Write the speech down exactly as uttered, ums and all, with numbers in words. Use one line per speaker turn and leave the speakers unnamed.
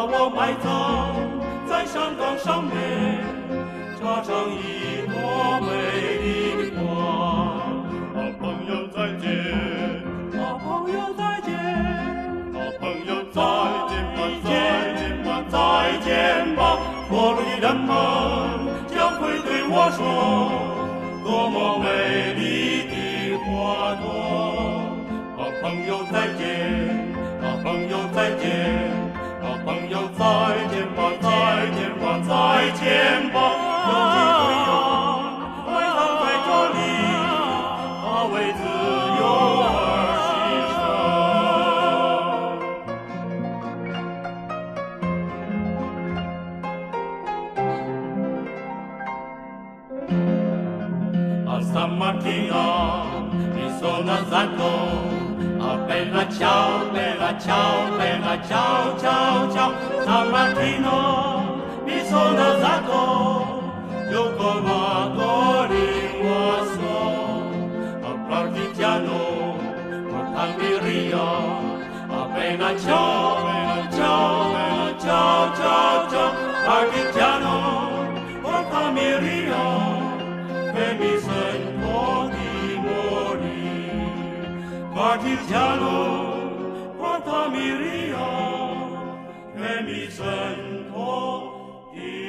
把我埋葬在山岗上面，插上一朵美丽的花。
好朋友再见，
好朋友再见，
好朋友再见吧，再见吧，
再见吧。过路的人们将会对我说，多么美丽的花朵。好朋友再见，好朋友再见，好朋友再见吧，再见吧，再见吧。有机会呀，埋葬在这里，他为自由而牺牲。A San Martino mi sono alzato, a bella ciao, bella ciao, bella ciao, ciao, ciao. San Martino mi sono alzato, io ho trovato ringuasso, a partigiano, portami via, a bella ciao, bella ciao, bella ciao, ciao, ciao. Partigiano, portami via, che mi sento di morire. Partigiano, portami via, che mi sento di